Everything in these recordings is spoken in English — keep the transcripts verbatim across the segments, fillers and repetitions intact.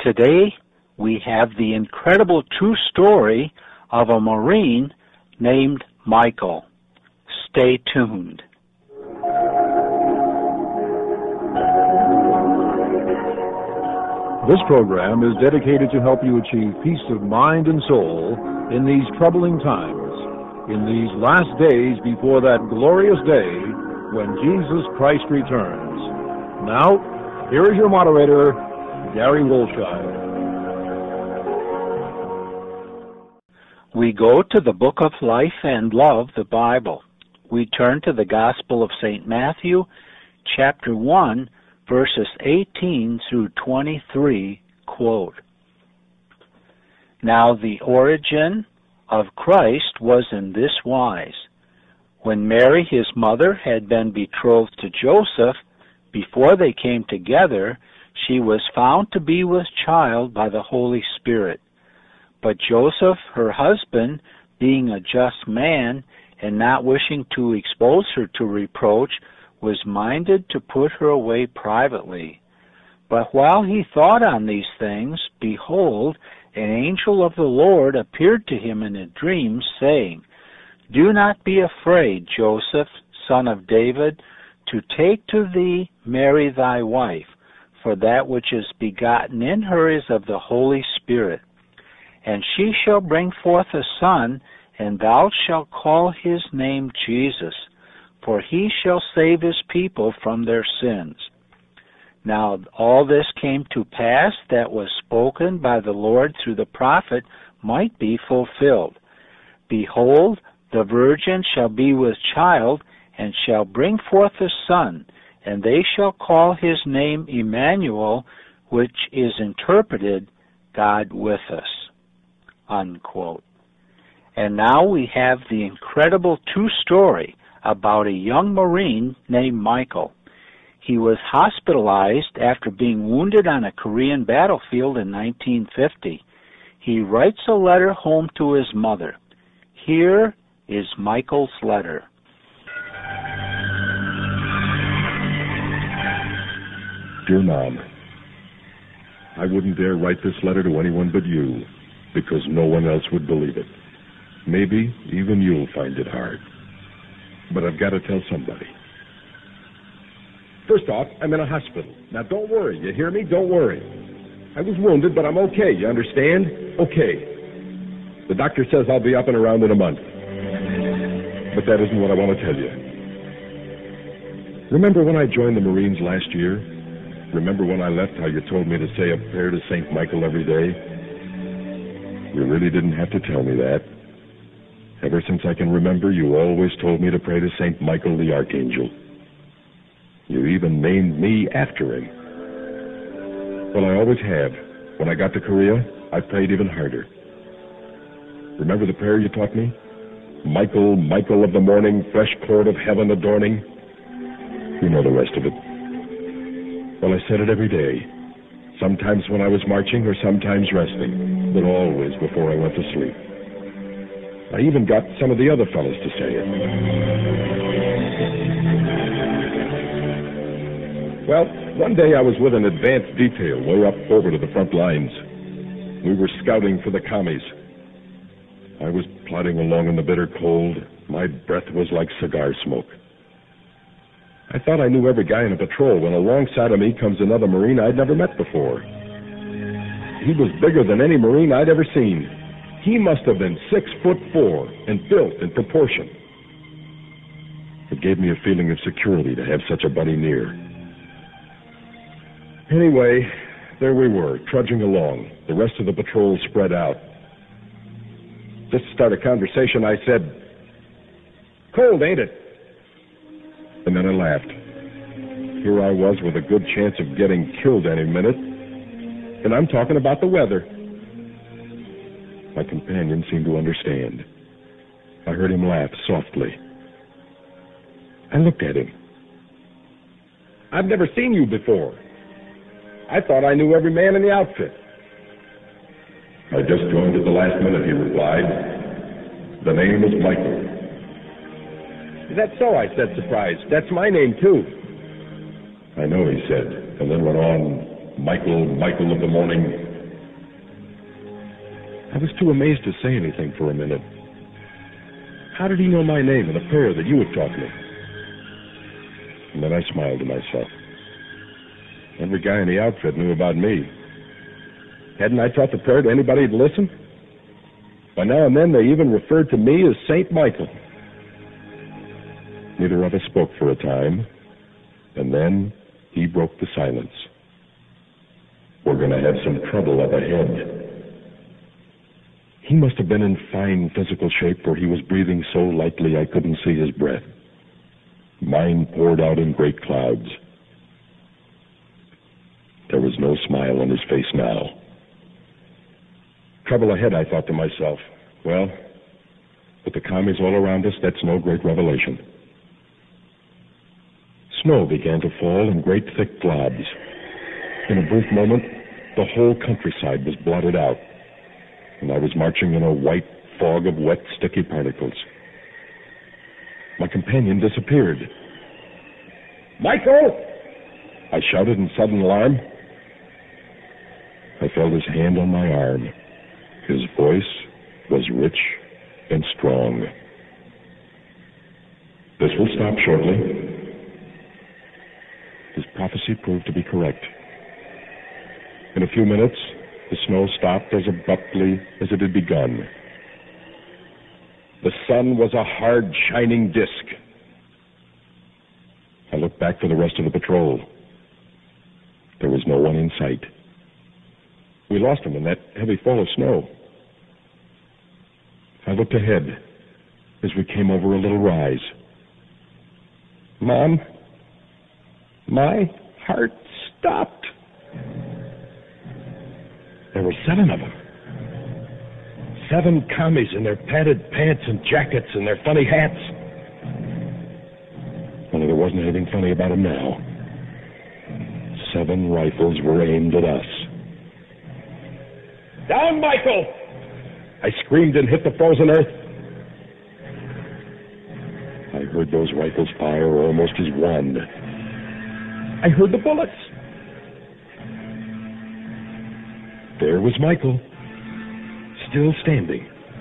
Today, we have the incredible true story of a Marine named Michael. Stay tuned. This program is dedicated to help you achieve peace of mind and soul in these troubling times, in these last days before that glorious day when Jesus Christ returns. Now, here is your moderator, Gary Wolshire. We go to the Book of Life and Love, the Bible. We turn to the Gospel of Saint Matthew, chapter one, verses eighteen through twenty-three, quote, "Now the origin of Christ was in this wise. When Mary, his mother, had been betrothed to Joseph, before they came together, she was found to be with child by the Holy Spirit. But Joseph, her husband, being a just man, and not wishing to expose her to reproach, was minded to put her away privately. But while he thought on these things, behold, an angel of the Lord appeared to him in a dream, saying, Do not be afraid, Joseph, son of David, to take to thee Mary thy wife, for that which is begotten in her is of the Holy Spirit. And she shall bring forth a son, and thou shalt call his name Jesus, for he shall save his people from their sins. Now all this came to pass that was spoken by the Lord through the prophet might be fulfilled. Behold, the virgin shall be with child, and shall bring forth a son, and they shall call his name Emmanuel, which is interpreted, God with us." Unquote. And now we have the incredible true story about a young Marine named Michael. He was hospitalized after being wounded on a Korean battlefield in nineteen fifty. He writes a letter home to his mother. Here is Michael's letter. Dear Mom, I wouldn't dare write this letter to anyone but you, because no one else would believe it. Maybe even you'll find it hard. But I've got to tell somebody. First off, I'm in a hospital. Now don't worry, you hear me? Don't worry. I was wounded, but I'm okay, you understand? Okay. The doctor says I'll be up and around in a month. But that isn't what I want to tell you. Remember when I joined the Marines last year? Remember when I left how you told me to say a prayer to Saint Michael every day? You really didn't have to tell me that. Ever since I can remember, you always told me to pray to Saint Michael the Archangel. You even named me after him. Well, I always have. When I got to Korea, I prayed even harder. Remember the prayer you taught me? Michael, Michael of the morning, fresh cord of heaven adorning. You know the rest of it. Well, I said it every day. Sometimes when I was marching or sometimes resting, but always before I went to sleep. I even got some of the other fellows to say it. Well, one day I was with an advanced detail way up over to the front lines. We were scouting for the commies. I was plodding along in the bitter cold. My breath was like cigar smoke. I thought I knew every guy in a patrol when alongside of me comes another Marine I'd never met before. He was bigger than any Marine I'd ever seen. He must have been six foot four and built in proportion. It gave me a feeling of security to have such a buddy near. Anyway, there we were, trudging along, the rest of the patrol spread out. Just to start a conversation, I said, "Cold, ain't it?" And then I laughed. Here I was with a good chance of getting killed any minute, and I'm talking about the weather. My companion seemed to understand. I heard him laugh softly. I looked at him. "I've never seen you before. I thought I knew every man in the outfit." "I just joined at the last minute," he replied. "The name is Michael." "Is that so?" I said, surprised. "That's my name, too." "I know," he said, and then went on, "Michael, Michael of the morning, I was too amazed to say anything for a minute. How did he know my name and the prayer that you had taught me? And then I smiled to myself. Every guy in the outfit knew about me. Hadn't I taught the prayer to anybody who'd listen? By now and then, they even referred to me as Saint Michael. Neither of us spoke for a time, and then he broke the silence. We're going to have some trouble up ahead. He must have been in fine physical shape, for he was breathing so lightly I couldn't see his breath. Mine poured out in great clouds. There was no smile on his face now. Trouble ahead, I thought to myself. Well, with the commies all around us, that's no great revelation. Snow began to fall in great thick globs. In a brief moment, the whole countryside was blotted out, and I was marching in a white fog of wet, sticky particles. My companion disappeared. "Michael!" I shouted in sudden alarm. I felt his hand on my arm. His voice was rich and strong. "This will stop shortly." His prophecy proved to be correct. In a few minutes, the snow stopped as abruptly as it had begun. The sun was a hard, shining disk. I looked back for the rest of the patrol. There was no one in sight. We lost him in that heavy fall of snow. I looked ahead as we came over a little rise. Mom, my heart stopped. There were seven of them. Seven commies in their padded pants and jackets and their funny hats. Only there wasn't anything funny about them now. Seven rifles were aimed at us. "Down, Michael!" I screamed and hit the frozen earth. I heard those rifles fire almost as one. I heard the bullets. There was Michael, still standing.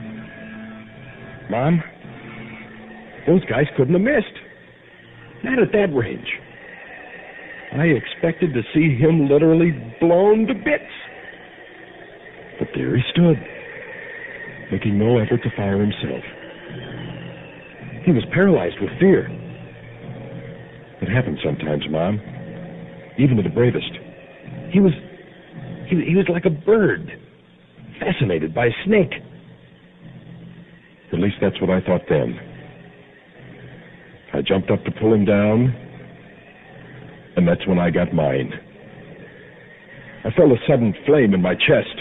Mom, those guys couldn't have missed. Not at that range. I expected to see him literally blown to bits. But there he stood, making no effort to fire himself. He was paralyzed with fear. It happens sometimes, Mom, even to the bravest. He was, he, he was like a bird, fascinated by a snake. At least that's what I thought then. I jumped up to pull him down, and that's when I got mine. I felt a sudden flame in my chest.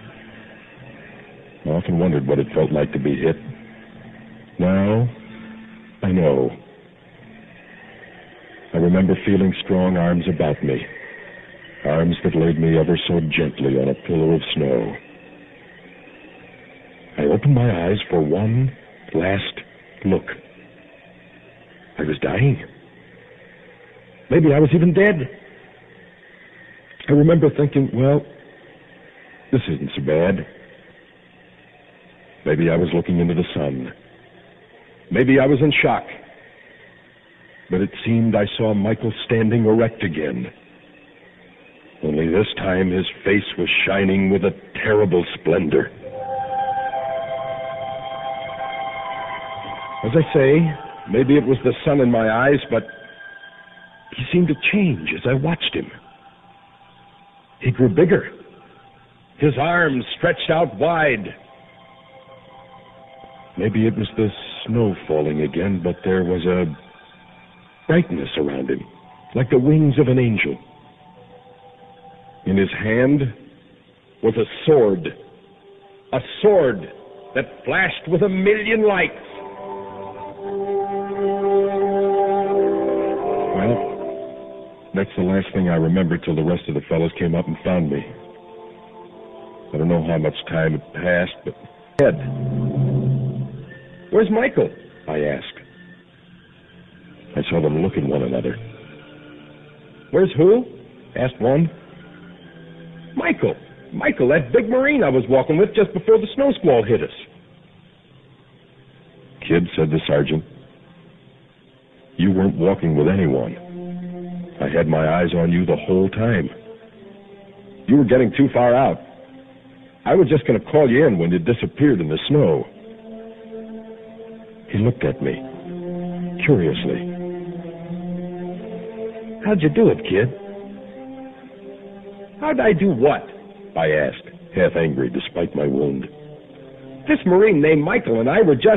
I often wondered what it felt like to be hit. Now, I know. I remember feeling strong arms about me, arms that laid me ever so gently on a pillow of snow. I opened my eyes for one last look. I was dying. Maybe I was even dead. I remember thinking, well, this isn't so bad. Maybe I was looking into the sun. Maybe I was in shock. But it seemed I saw Michael standing erect again. Only this time his face was shining with a terrible splendor. As I say, maybe it was the sun in my eyes, but he seemed to change as I watched him. He grew bigger. His arms stretched out wide. Maybe it was the snow falling again, but there was a brightness around him, like the wings of an angel. In his hand was a sword, a sword that flashed with a million lights. Well, that's the last thing I remember till the rest of the fellows came up and found me. I don't know how much time had passed, but... Ed, where's Michael? I asked. I saw them look at one another. Where's who? Asked one. Michael, Michael, that big Marine I was walking with just before the snow squall hit us. Kid, said the sergeant, you weren't walking with anyone. I had my eyes on you the whole time. You were getting too far out. I was just going to call you in when you disappeared in the snow. He looked at me, curiously. How'd you do it, kid? How'd I do what? I asked, half angry despite my wound. This Marine named Michael and I were just...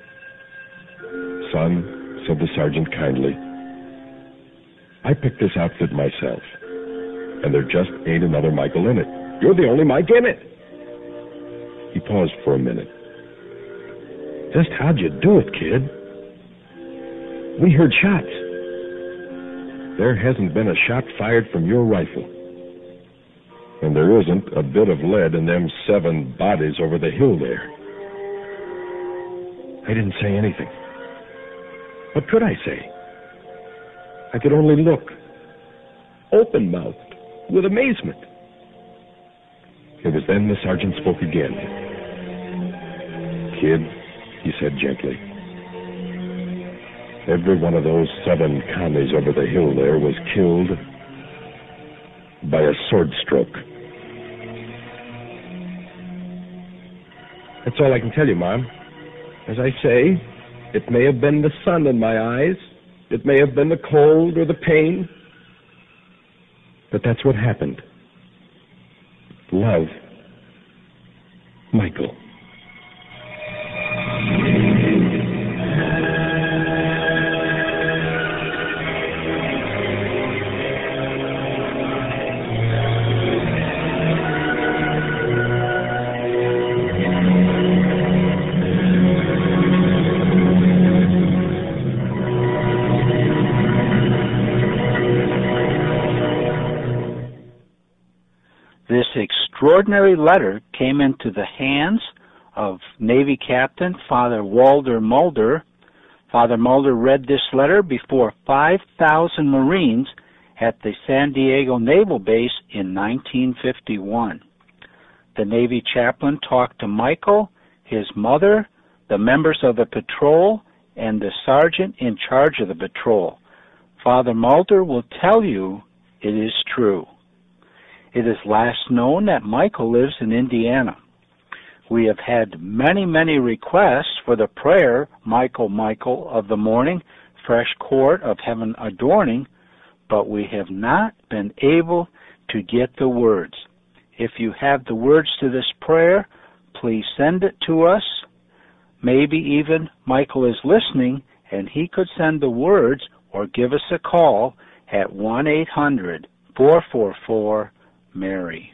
Son, said the sergeant kindly, I picked this outfit myself, and there just ain't another Michael in it. You're the only Mike in it. He paused for a minute. Just how'd you do it, kid? We heard shots. There hasn't been a shot fired from your rifle. And there isn't a bit of lead in them seven bodies over the hill there. I didn't say anything. What could I say? I could only look, open-mouthed, with amazement. It was then the sergeant spoke again. Kid, he said gently, every one of those seven commies over the hill there was killed by a sword stroke. That's all I can tell you, Mom. As I say, it may have been the sun in my eyes. It may have been the cold or the pain. But that's what happened. Love. Michael. This extraordinary letter came into the hands of Navy Captain Father Walter Mulder. Father Mulder read this letter before five thousand Marines at the San Diego Naval Base in nineteen fifty-one. The Navy chaplain talked to Michael, his mother, the members of the patrol, and the sergeant in charge of the patrol. Father Mulder will tell you it is true. It is last known that Michael lives in Indiana. We have had many, many requests for the prayer, Michael, Michael of the morning, fresh court of heaven adorning, but we have not been able to get the words. If you have the words to this prayer, please send it to us. Maybe even Michael is listening and he could send the words or give us a call at one eight hundred, four four four, Mary.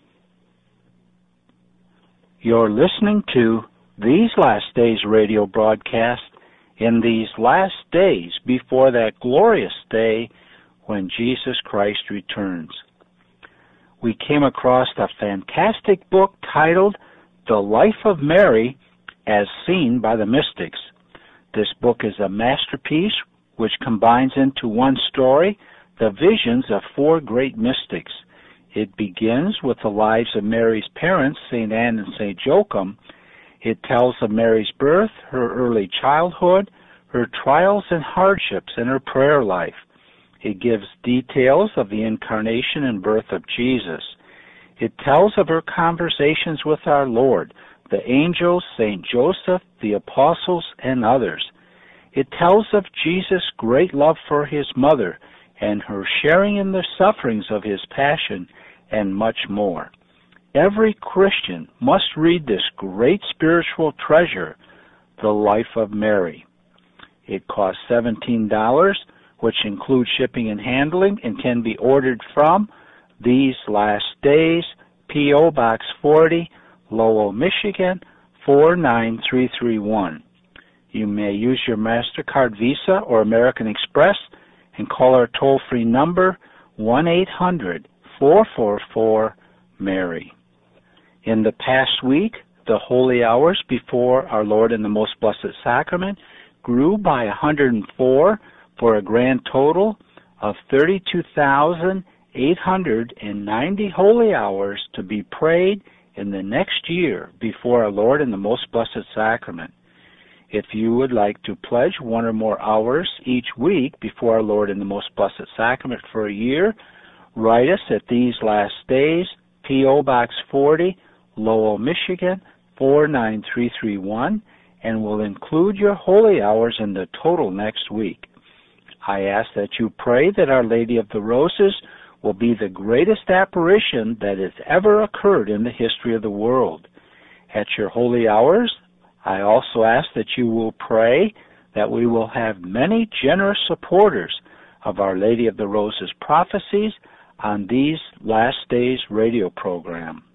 You're listening to These Last Days radio broadcast in these last days before that glorious day when Jesus Christ returns. We came across a fantastic book titled The Life of Mary as Seen by the Mystics. This book is a masterpiece which combines into one story the visions of four great mystics. It begins with the lives of Mary's parents, Saint Anne and Saint Joachim. It tells of Mary's birth, her early childhood, her trials and hardships, and her prayer life. It gives details of the incarnation and birth of Jesus. It tells of her conversations with our Lord, the angels, Saint Joseph, the apostles, and others. It tells of Jesus' great love for his mother and her sharing in the sufferings of his passion, and much more. Every Christian must read this great spiritual treasure, The Life of Mary. It costs seventeen dollars, which includes shipping and handling, and can be ordered from These Last Days, P O Box forty, Lowell, Michigan, four nine three three one. You may use your MasterCard, Visa, or American Express, and call our toll-free number, one eight hundred, four four four, Mary. In the past week, the holy hours before our Lord in the Most Blessed Sacrament grew by one hundred four for a grand total of thirty-two thousand eight hundred ninety holy hours to be prayed in the next year before our Lord in the Most Blessed Sacrament. If you would like to pledge one or more hours each week before our Lord in the Most Blessed Sacrament for a year, write us at These Last Days, P O. Box forty, Lowell, Michigan, four nine three three one, and we'll include your holy hours in the total next week. I ask that you pray that Our Lady of the Roses will be the greatest apparition that has ever occurred in the history of the world. At your holy hours, I also ask that you will pray that we will have many generous supporters of Our Lady of the Roses prophecies on These Last Days radio program.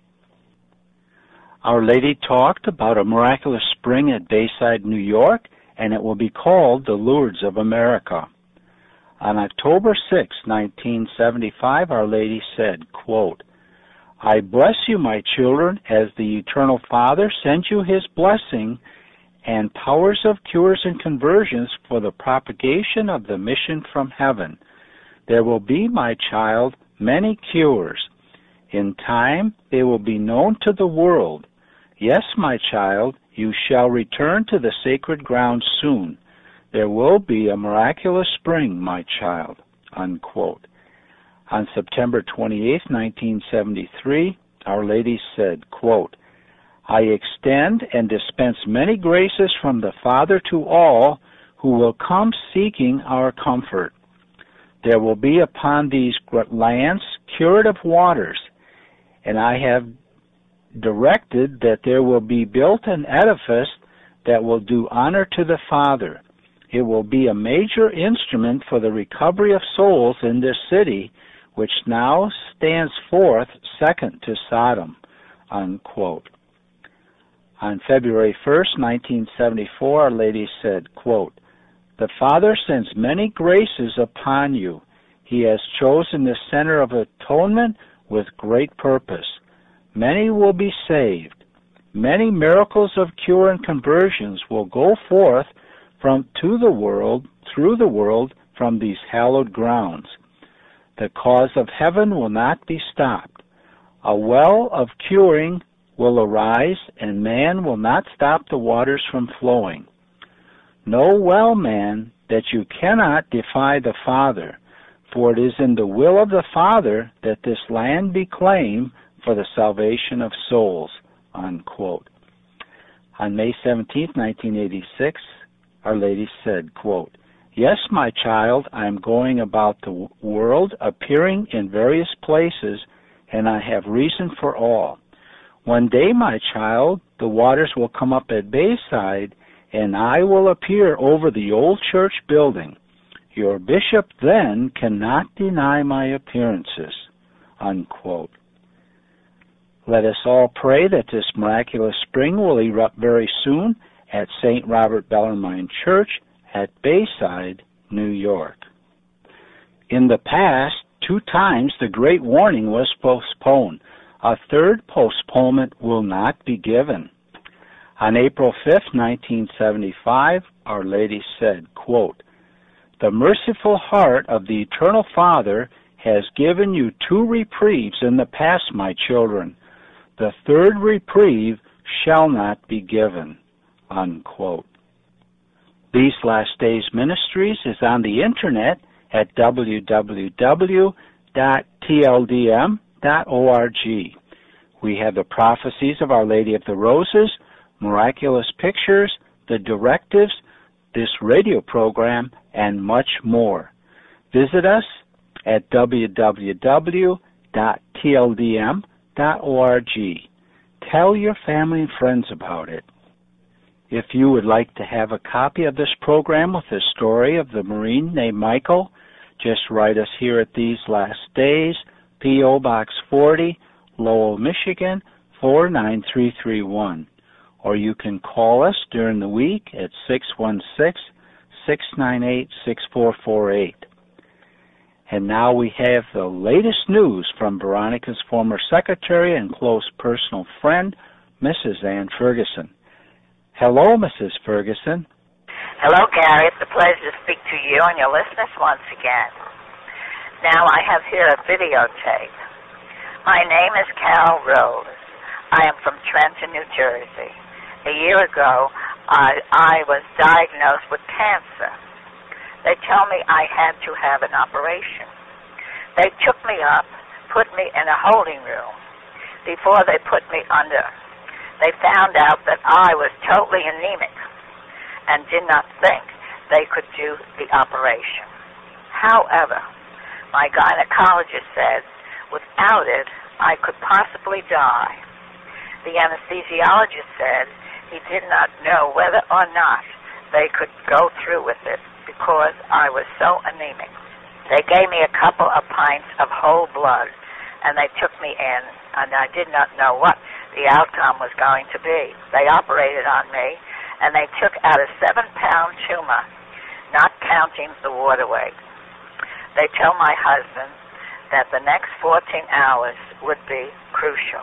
Our Lady talked about a miraculous spring at Bayside, New York, and it will be called the Lourdes of America. On October sixth, nineteen seventy-five, Our Lady said, quote, I bless you, my children, as the Eternal Father sends you His blessing and powers of cures and conversions for the propagation of the mission from heaven. There will be, my child, many cures. In time, they will be known to the world. Yes, my child, you shall return to the sacred ground soon. There will be a miraculous spring, my child, unquote. On September twenty-eighth, nineteen seventy-three, Our Lady said, quote, I extend and dispense many graces from the Father to all who will come seeking our comfort. There will be upon these lands curative waters, and I have directed that there will be built an edifice that will do honor to the Father. It will be a major instrument for the recovery of souls in this city, which now stands forth second to Sodom, unquote. On February first, nineteen seventy-four, Our Lady said, quote, the Father sends many graces upon you. He has chosen the center of atonement with great purpose. Many will be saved. Many miracles of cure and conversions will go forth from to the world, through the world, from these hallowed grounds. The cause of heaven will not be stopped. A well of curing will arise, and man will not stop the waters from flowing. Know well, man, that you cannot defy the Father, for it is in the will of the Father that this land be claimed for the salvation of souls, unquote. On May seventeenth, nineteen eighty-six, Our Lady said, quote, yes, my child, I am going about the world, appearing in various places, and I have reason for all. One day, my child, the waters will come up at Bayside, and I will appear over the old church building. Your bishop then cannot deny my appearances, unquote. Let us all pray that this miraculous spring will erupt very soon at Saint Robert Bellarmine Church at Bayside, New York. In the past, two times the Great Warning was postponed. A third postponement will not be given. On April fifth, nineteen seventy-five, Our Lady said, quote, the merciful heart of the Eternal Father has given you two reprieves in the past, my children. The third reprieve shall not be given, unquote. These Last Days Ministries is on the internet at w w w dot t l d m dot org. We have the prophecies of Our Lady of the Roses, miraculous pictures, the directives, this radio program, and much more. Visit us at w w w dot t l d m dot org. Tell your family and friends about it. If you would like to have a copy of this program with the story of the Marine named Michael, just write us here at These Last Days, P O. Box forty, Lowell, Michigan, four nine three three one. Or you can call us during the week at six one six, six nine eight, six four four eight. And now we have the latest news from Veronica's former secretary and close personal friend, Missus Ann Ferguson. Hello, Missus Ferguson. Hello, Gary. It's a pleasure to speak to you and your listeners once again. Now I have here a videotape. My name is Carol Rose. I am from Trenton, New Jersey. A year ago, I, I was diagnosed with cancer. They tell me I had to have an operation. They took me up, put me in a holding room. Before they put me under, they found out that I was totally anemic and did not think they could do the operation. However, my gynecologist said without it, I could possibly die. The anesthesiologist said he did not know whether or not they could go through with it because I was so anemic. They gave me a couple of pints of whole blood, and they took me in, and I did not know what the outcome was going to be. They operated on me, and they took out a seven-pound tumor, not counting the waterway. They tell my husband that the next fourteen hours would be crucial.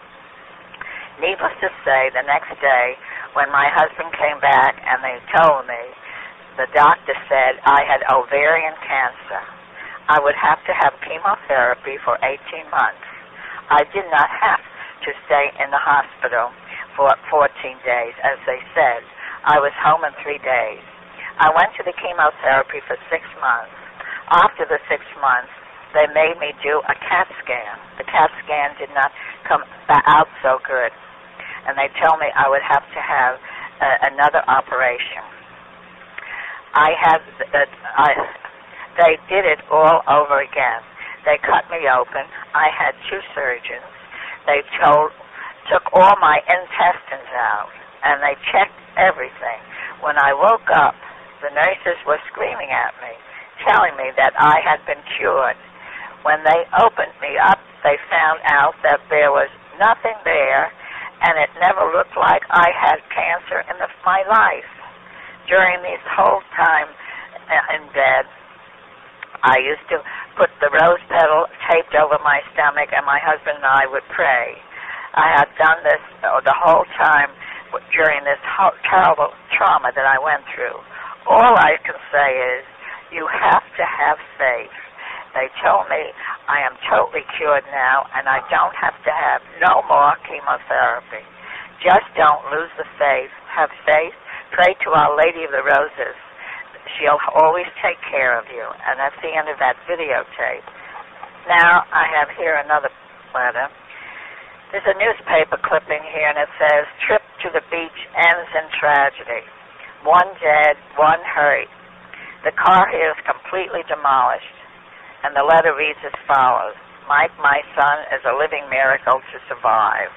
Needless to say, the next day, when my husband came back and they told me, the doctor said I had ovarian cancer. I would have to have chemotherapy for eighteen months. I did not have to stay in the hospital for fourteen days, as they said. I was home in three days. I went to the chemotherapy for six months. After the six months, they made me do a CAT scan. The CAT scan did not come out so good, and they told me I would have to have uh, another operation. I had, uh, I, they did it all over again. They cut me open. I had two surgeons. They told, took all my intestines out, and they checked everything. When I woke up, the nurses were screaming at me, telling me that I had been cured. When they opened me up, they found out that there was nothing there, and it never looked like I had cancer in the, my life. During this whole time in bed, I used to put the rose petal taped over my stomach, and my husband and I would pray. I had done this the whole time during this whole terrible trauma that I went through. All I can say is, you have to have faith. They told me I am totally cured now, and I don't have to have no more chemotherapy. Just don't lose the faith. Have faith. Pray to Our Lady of the Roses. She'll always take care of you. And that's the end of that videotape. Now I have here another letter. There's a newspaper clipping here, and it says, "Trip to the beach ends in tragedy. One dead, one hurt. The car here is completely demolished." And the letter reads as follows: "Mike, my son, is a living miracle to survive.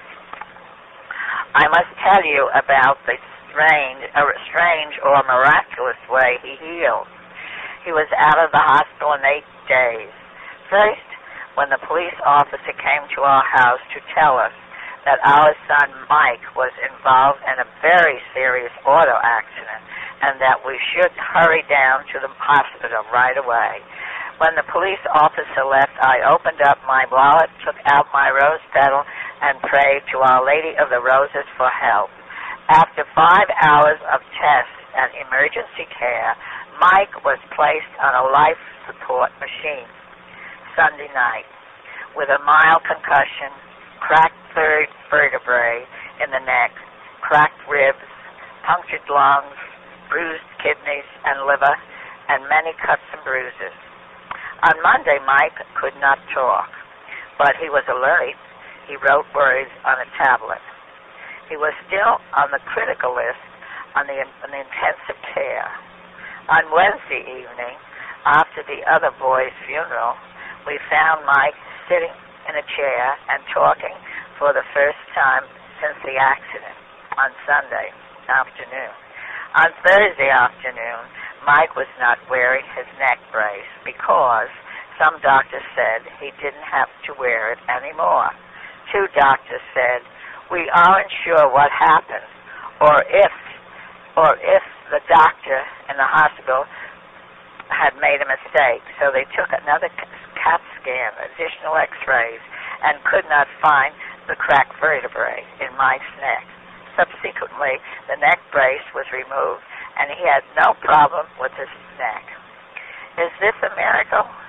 I must tell you about the strange, a strange or miraculous way he healed. He was out of the hospital in eight days. First, when the police officer came to our house to tell us that our son Mike was involved in a very serious auto accident and that we should hurry down to the hospital right away. When the police officer left, I opened up my wallet, took out my rose petal, and prayed to Our Lady of the Roses for help. After five hours of tests and emergency care, Mike was placed on a life support machine Sunday night with a mild concussion, cracked third vertebrae in the neck, cracked ribs, punctured lungs, bruised kidneys and liver, and many cuts and bruises. On Monday, Mike could not talk, but he was alert. He wrote words on a tablet. He was still on the critical list on the, on the intensive care. On Wednesday evening, after the other boy's funeral, we found Mike sitting in a chair and talking for the first time since the accident on Sunday afternoon. On Thursday afternoon, Mike was not wearing his neck brace because some doctors said he didn't have to wear it anymore. Two doctors said, "We aren't sure what happened, or if, or if the doctor in the hospital had made a mistake." So they took another CAT scan, additional x-rays, and could not find the cracked vertebrae in Mike's neck. Subsequently, the neck brace was removed, and he had no problem with his neck. Is this a miracle? If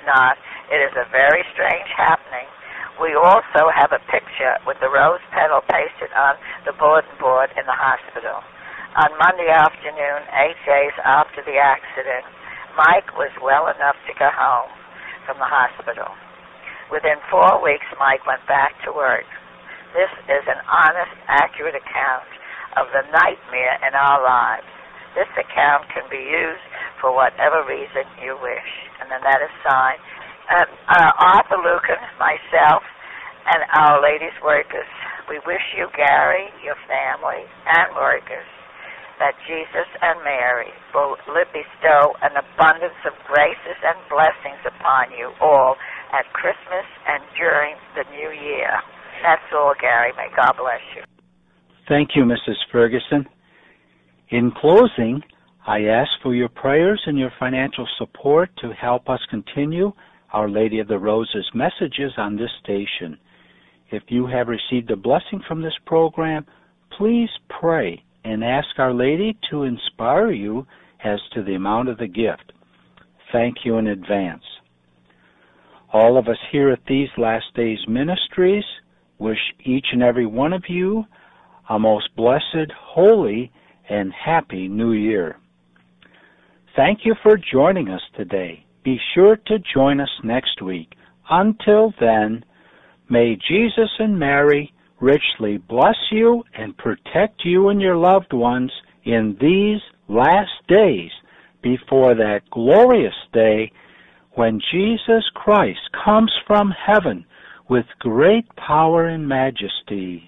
not, it is a very strange happening. We also have a picture with the rose petal pasted on the bulletin board in the hospital. On Monday afternoon, eight days after the accident, Mike was well enough to go home from the hospital. Within four weeks, Mike went back to work. This is an honest, accurate account of the nightmare in our lives. This account can be used for whatever reason you wish. And then that is signed. Uh, uh, Arthur Lucan, myself, and our ladies workers, we wish you, Gary, your family, and workers, that Jesus and Mary will bestow an abundance of graces and blessings upon you all at Christmas and during the new year. That's all, Gary. May God bless you. Thank you, Missus Ferguson. In closing, I ask for your prayers and your financial support to help us continue Our Lady of the Roses messages on this station. If you have received a blessing from this program, please pray and ask Our Lady to inspire you as to the amount of the gift. Thank you in advance. All of us here at These Last Days Ministries wish each and every one of you a most blessed, holy, and happy New Year. Thank you for joining us today. Be sure to join us next week. Until then, may Jesus and Mary richly bless you and protect you and your loved ones in these last days before that glorious day when Jesus Christ comes from heaven with great power and majesty.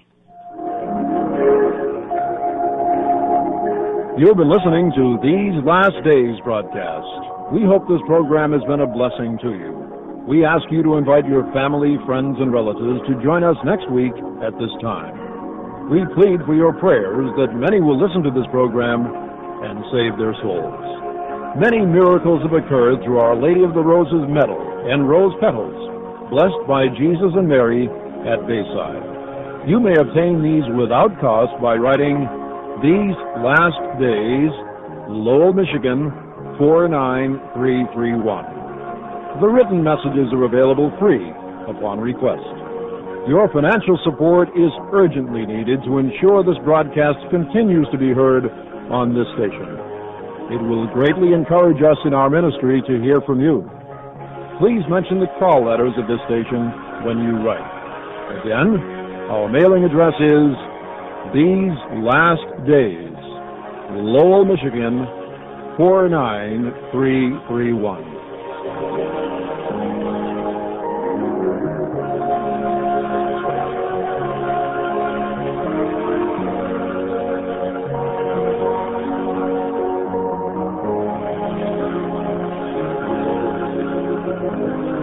You've been listening to These Last Days broadcast. We hope this program has been a blessing to you. We ask you to invite your family, friends, and relatives to join us next week at this time. We plead for your prayers that many will listen to this program and save their souls. Many miracles have occurred through Our Lady of the Roses medal and rose petals, blessed by Jesus and Mary at Bayside. You may obtain these without cost by writing These Last Days, Lowell, Michigan, four nine three three one. The written messages are available free upon request. Your financial support is urgently needed to ensure this broadcast continues to be heard on this station. It will greatly encourage us in our ministry to hear from you. Please mention the call letters of this station when you write. Again, our mailing address is These Last Days, Lowell, Michigan, four nine three three one. Thank you.